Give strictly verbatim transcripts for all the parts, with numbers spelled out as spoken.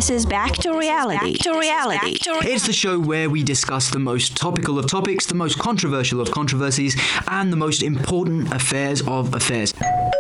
This is Back to Reality. Back to reality. Back to re- It's the show where we discuss the most topical of topics, the most controversial of controversies, and the most important affairs of affairs.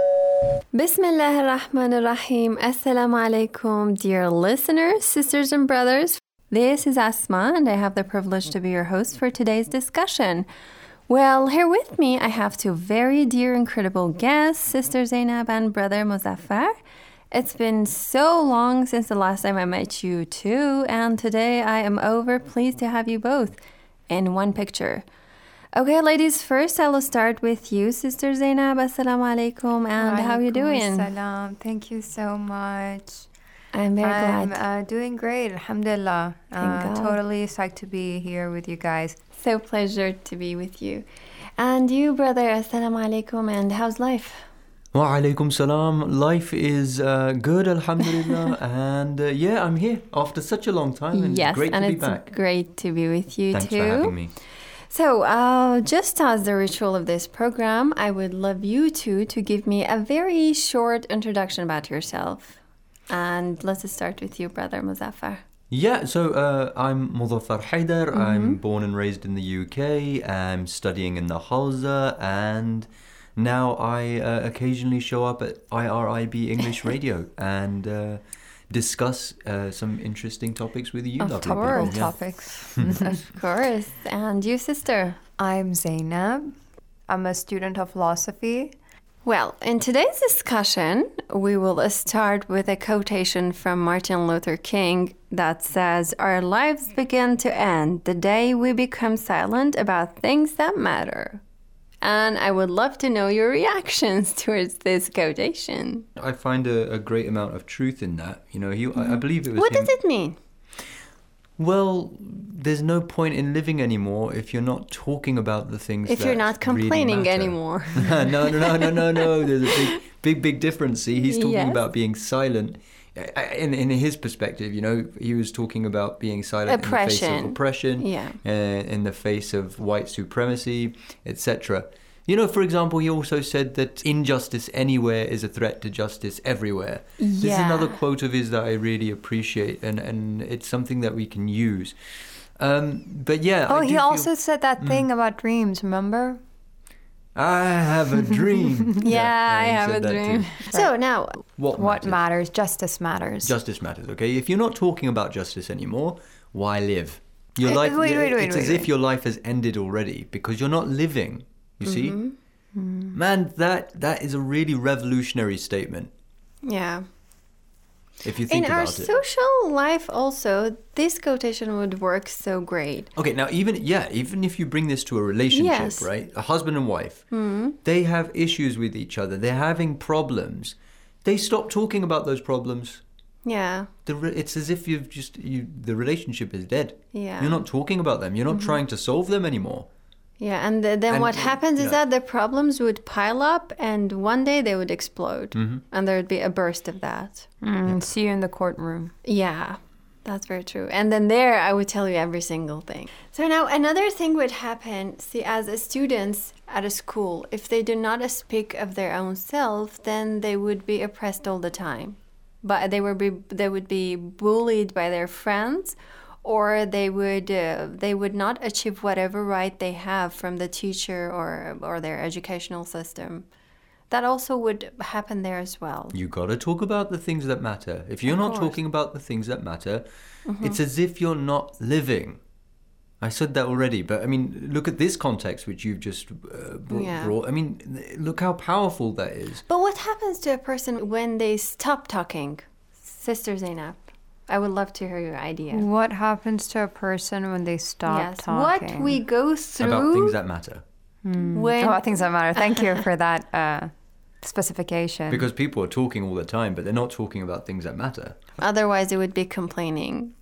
Bismillah ar-Rahman ar-Rahim. Assalamu alaikum, dear listeners, sisters and brothers. This is Asma, and I have the privilege to be your host for today's discussion. Well, here with me, I have two very dear, incredible guests, Sister Zainab and Brother Muzaffar. It's been so long since the last time I met you two, and today I am over pleased to have you both in one picture. Okay, ladies, first I will start with you, Sister Zainab. Assalamu alaikum, and how are you doing? Salam. Thank you so much. I'm very I'm, glad. I'm uh, doing great, alhamdulillah. Thank Uh, God. totally psyched to be here with you guys. So pleasure to be with you. And you, brother, assalamu alaikum, and how's life? Wa alaikum salam. Life is uh, good, alhamdulillah. and uh, yeah, I'm here after such a long time. And Yes, great and to be it's back. great to be with you Thanks too. for having me. So, uh, just as the ritual of this program, I would love you two to give me a very short introduction about yourself. And let's start with you, Brother Muzaffar. Yeah, so uh, I'm Muzaffar Haidar. Mm-hmm. I'm born and raised in the U K. I'm studying in the Hawza, and now I uh, occasionally show up at I R I B English Radio and uh, discuss uh, some interesting topics with you. Of lovely course. people. Yeah. Topics. Of course. And you, sister? I'm Zainab. I'm a student of philosophy. Well, in today's discussion, we will start with a quotation from Martin Luther King that says, "Our lives begin to end the day we become silent about things that matter." And I would love to know your reactions towards this quotation. I find a, a great amount of truth in that. You know, he, I, I believe it was What him. does it mean? Well, there's no point in living anymore if you're not talking about the things If that you're not really complaining matter. anymore. no, no, no, no, no, no. There's a big, big, big difference. See, he's talking Yes. about being silent. In in his perspective, you know, he was talking about being silent in the face Oppression. of oppression, Yeah. uh, in the face of white supremacy, et cetera. You know, for example, he also said that injustice anywhere is a threat to justice everywhere. This is another Yeah. quote of his that I really appreciate, and, and it's something that we can use. Um, but yeah. Oh, I do he feel- also said that thing about dreams, remember? I have a dream. Yeah, I he have said a that dream. too. So now, What, What matters? matters? Justice matters. Justice matters, okay? If you're not talking about justice anymore, why live? Your Wait, life, wait, wait, wait, it's wait, as if wait. your life has ended already because you're not living, you see? Mm-hmm. Man, that that is a really revolutionary statement yeah. if you think In our about it. social life also, this quotation would work so great. Okay, now even yeah, even if you bring this to a relationship, Yes. right? A husband and wife, they have issues with each other. They're having problems. They stop talking about those problems. Yeah. The re- it's as if you've just you the relationship is dead. Yeah. You're not talking about them. You're not trying to solve them anymore. Yeah, and th- then And, what uh, happens is yeah. that the problems would pile up and one day they would explode. Mm-hmm. And there would be a burst of that. Mm, see you in the courtroom. Yeah, that's very true. And then there I would tell you every single thing. So now another thing would happen, see, as a students at a school, if they do not speak of their own self, then they would be oppressed all the time. But they would be they would be bullied by their friends, or they would uh, they would not achieve whatever right they have from the teacher or or their educational system. That also would happen there as well. You got to talk about the things that matter. If you're Of not course. Mm-hmm. talking about the things that matter, it's as if you're not living. I said that already, but I mean, look at this context which you've just uh, brought, Yeah. brought. I mean, look how powerful that is. But what happens to a person when they stop talking? Sister Zainab, I would love to hear your idea. What happens to a person when they stop yes, talking? what we go through About things that matter. when About things that matter. Thank you for that uh, specification. Because people are talking all the time, but they're not talking about things that matter. otherwise it would be complaining,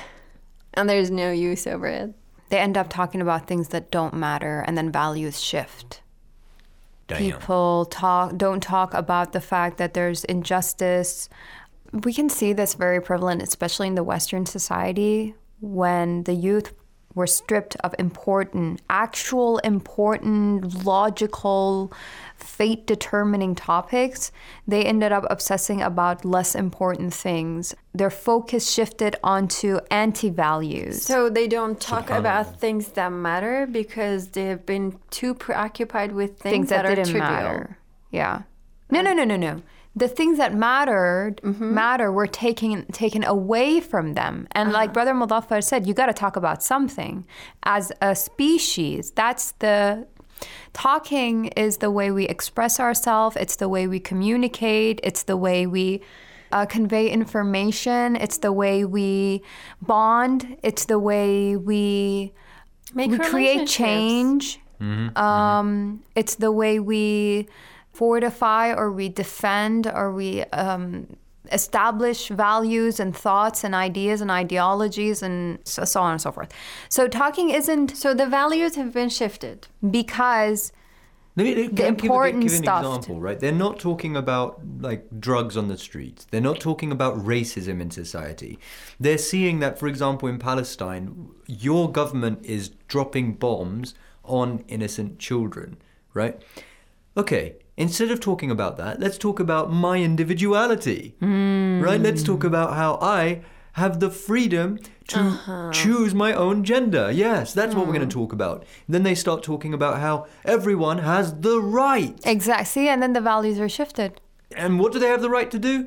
and there's no use over it. they end up talking about things that don't matter, and then values shift. Damn. People talk don't talk about the fact that there's injustice. We can see this very prevalent, especially in the Western society, when the youth were stripped of important, actual important, logical, fate-determining topics, they ended up obsessing about less important things. Their focus shifted onto anti-values. So they don't talk about things that matter because they've been too preoccupied with things, things that, that are didn't trivial. matter. Yeah. No, no, no, no, no. The things that mattered mm-hmm. matter were taken taken away from them. And uh-huh. like Brother Mudaffar said, you got to talk about something. As a species, that's the... Talking is the way we express ourselves. It's the way we communicate. It's the way we uh, convey information. It's the way we bond. It's the way we, Make we create change. Mm-hmm. Um, it's the way we fortify or we defend or we um, establish values and thoughts and ideas and ideologies and so, so on and so forth. So talking isn't... So the values have been shifted. Because Let me, the important give, give an stuff... example, right? They're not talking about like drugs on the streets. They're not talking about racism in society. They're seeing that, for example, in Palestine, your government is dropping bombs on innocent children, right? Okay, instead of talking about that, let's talk about my individuality, mm. right? Let's talk about how I have the freedom to uh-huh. choose my own gender. Yes, that's mm. what we're going to talk about. Then they start talking about how everyone has the right. Exactly, and then the values are shifted. And what do they have the right to do?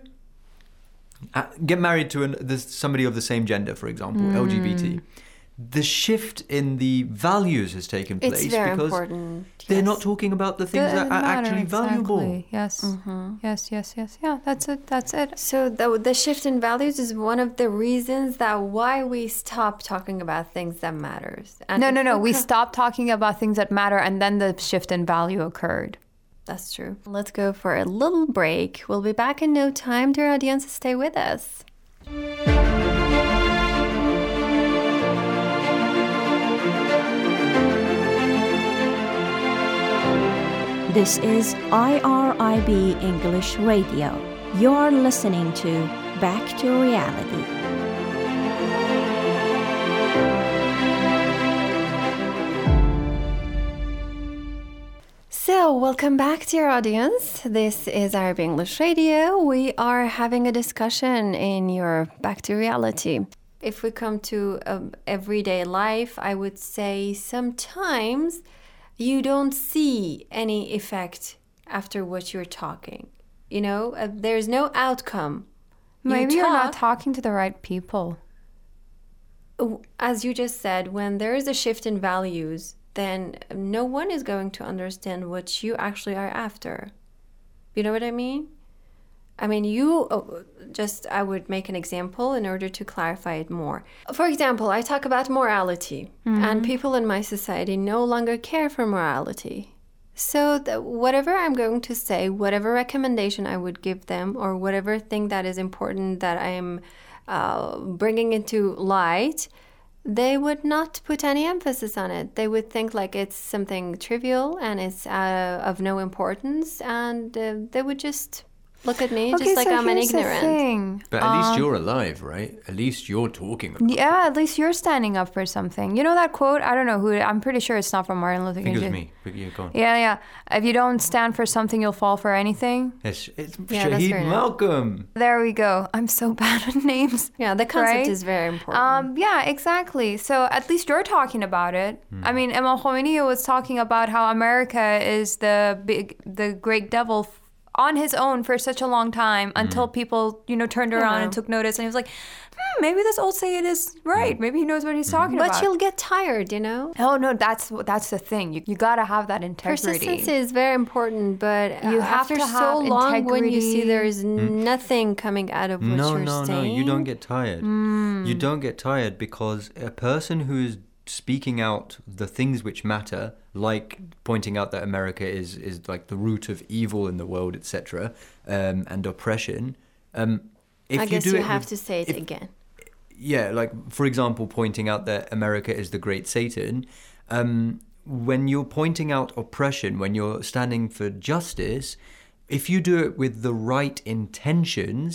Uh, get married to an, this, somebody of the same gender, for example, mm. L G B T. The shift in the values has taken place it's very because important. they're Yes. not talking about the things that are matter, actually exactly. valuable. Yes, mm-hmm. yes, yes, yes. Yeah, that's it. That's it. So the the shift in values is one of the reasons that why we stop talking about things that matters. And no, no, no. We co- stopped talking about things that matter, and then the shift in value occurred. That's true. Let's go for a little break. We'll be back in no time. Dear audience, stay with us. This is I R I B English Radio. You're listening to Back to Reality. So, welcome back, dear audience. This is I R B English Radio. We are having a discussion in your Back to Reality. If we come to um, everyday life, I would say sometimes you don't see any effect after what you're talking. You know, uh, there's no outcome. You Maybe you're not talk- talking to the right people. As you just said, when there is a shift in values, then no one is going to understand what you actually are after. You know what I mean? I mean, you oh, just, I would make an example in order to clarify it more. For example, I talk about morality, mm-hmm. and people in my society no longer care for morality. So the, whatever I'm going to say, whatever recommendation I would give them, or whatever thing that is important that I am uh, bringing into light, they would not put any emphasis on it. They would think like it's something trivial and it's uh, of no importance, and uh, they would just look at me Okay, just like so I'm an here's the ignorant. thing. But at least Um, you're alive, right? At least you're talking about it. Yeah, at least you're standing up for something. You know that quote? I don't know who. I'm pretty sure it's not from Martin Luther I King. think it was me. But yeah, go on. Yeah, yeah. If you don't stand for something, you'll fall for anything. It's, it's Yeah, that's Shaheed very nice. Malcolm. There we go. I'm so bad with names. Yeah, the concept Right? is very important. Um, yeah, exactly. So at least you're talking about it. I mean, Imam Khomeini was talking about how America is the big, the great devil f- on his own for such a long time until people, you know, turned around Yeah. and took notice. And he was like, hmm, maybe this old Sayyid is right. Maybe he knows what he's talking but about. you'll get tired, you know? Oh no, that's that's the thing. You you gotta have that integrity. Persistence is very important, but You have after to so have long, when you see integrity. there is nothing coming out of what No, you're no, no. saying. You don't get tired. You don't get tired because a person who is speaking out the things which matter, like pointing out that America is, is like the root of evil in the world, et cetera, um, and oppression. Um, if I you guess do you it have with- to say it if- again. Yeah, like, for example, pointing out that America is the great Satan. Um, when you're pointing out oppression, when you're standing for justice, if you do it with the right intentions,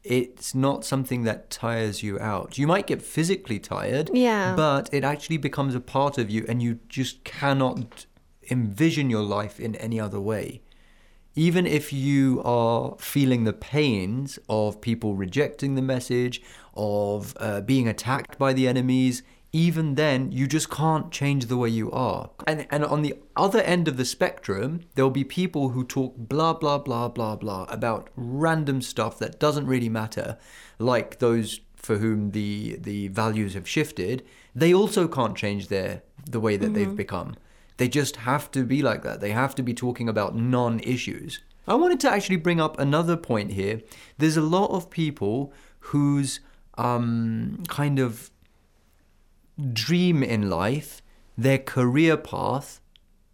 it's not something that tires you out. You might get physically tired, Yeah. but it actually becomes a part of you, and you just cannot envision your life in any other way. Even if you are feeling the pains of people rejecting the message, of uh, being attacked by the enemies, even then, you just can't change the way you are. And and on the other end of the spectrum, there'll be people who talk blah, blah, blah, blah, blah about random stuff that doesn't really matter, like those for whom the the values have shifted. They also can't change their the way that mm-hmm. they've become. They just have to be like that. They have to be talking about non-issues. I wanted to actually bring up another point here. There's a lot of people whose um, kind of dream in life, their career path,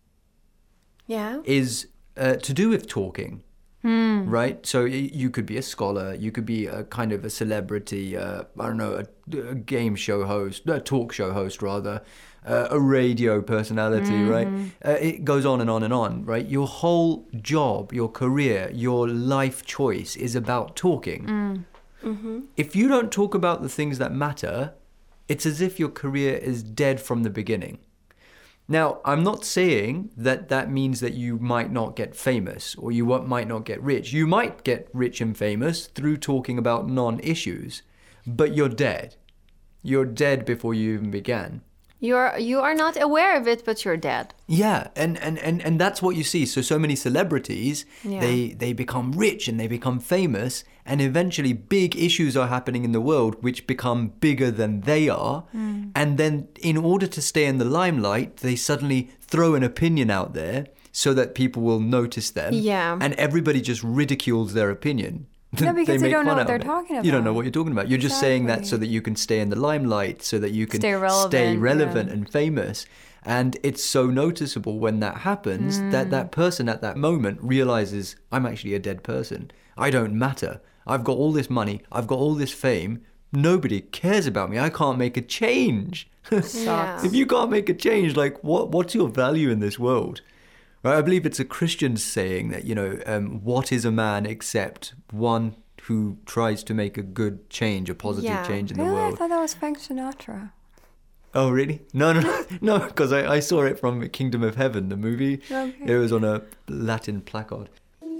yeah, is uh, to do with talking, hmm. right? So y- you could be a scholar, you could be a kind of a celebrity, uh, I don't know, a, a game show host, a talk show host rather, uh, a radio personality, mm-hmm. right? Uh, it goes on and on and on, right? Your whole job, your career, your life choice is about talking. Mm. Mm-hmm. If you don't talk about the things that matter, it's as if your career is dead from the beginning. Now, I'm not saying that that means that you might not get famous or you might not get rich. You might get rich and famous through talking about non-issues, but you're dead. You're dead before you even began. You're you are not aware of it, but you're dead. Yeah, and, and, and, and that's what you see. So, so many celebrities, yeah. they, they become rich and they become famous, and eventually big issues are happening in the world which become bigger than they are. Mm. And then in order to stay in the limelight, they suddenly throw an opinion out there so that people will notice them. Yeah. And everybody just ridicules their opinion. No, because they you don't know fun what out they're of it. talking about. You don't know what you're talking about. You're just saying that Exactly. so that you can stay in the limelight, so that you can Stay relevant, stay relevant yeah. and famous. And it's so noticeable when that happens Mm. that that person at that moment realizes, I'm actually a dead person. I don't matter. I've got all this money. I've got all this fame. Nobody cares about me. I can't make a change. Yeah. If you can't make a change, like what what's your value in this world? Right? I believe it's a Christian saying that, you know, um, what is a man except one who tries to make a good change, a positive Yeah. change in the Really? I world. thought that was Frank Sinatra. Oh, really? No, no, no, no, because I, I saw it from Kingdom of Heaven, the movie. Okay. It was on a Latin placard.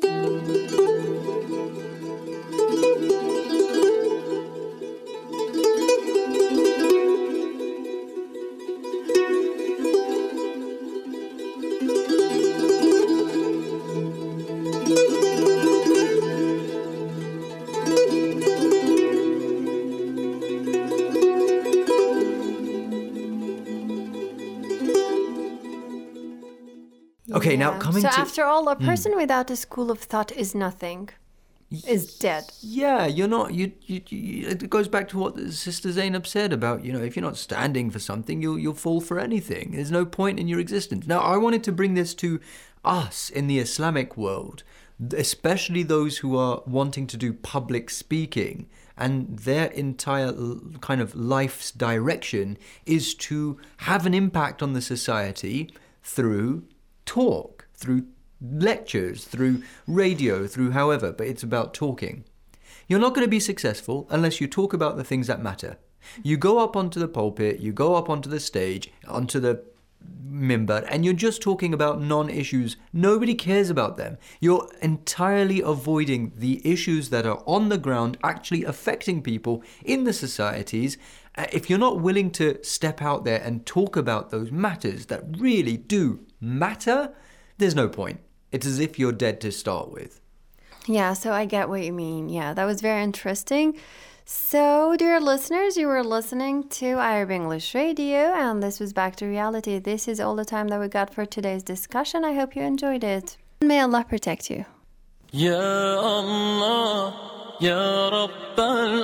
Okay, now Yeah. coming so to... after all, a person without a school of thought is nothing. Is dead. Yeah, you're not. You, you, you. It goes back to what Sister Zainab said about, you know, if you're not standing for something, you'll you'll fall for anything. There's no point in your existence. Now, I wanted to bring this to us in the Islamic world, especially those who are wanting to do public speaking, and their entire kind of life's direction is to have an impact on the society through talk, through lectures, through radio, through however, but it's about talking. You're not going to be successful unless you talk about the things that matter. You go up onto the pulpit, you go up onto the stage, onto the mimbar, and you're just talking about non-issues. Nobody cares about them. You're entirely avoiding the issues that are on the ground, actually affecting people in the societies. If you're not willing to step out there and talk about those matters that really do matter, there's no point. It's as if you're dead to start with. Yeah, so I get what you mean. Yeah, that was very interesting. So, dear listeners, you were listening to Arab English Radio, and this was Back to Reality. This is all the time that we got for today's discussion. I hope you enjoyed it. May Allah protect you. يا الله يا رب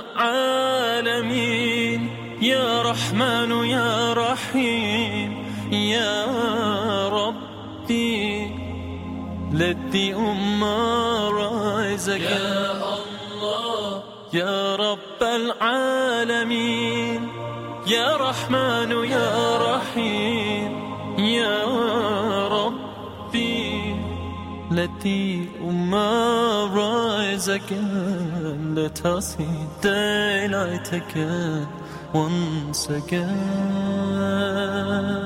العالمين يا رحمن يا رحيم يا ربي let the ummah rise again يا الله يا رب العالمين يا رحمن يا رحيم يا ربي Let the Ummah rise again. Let us see daylight again, once again.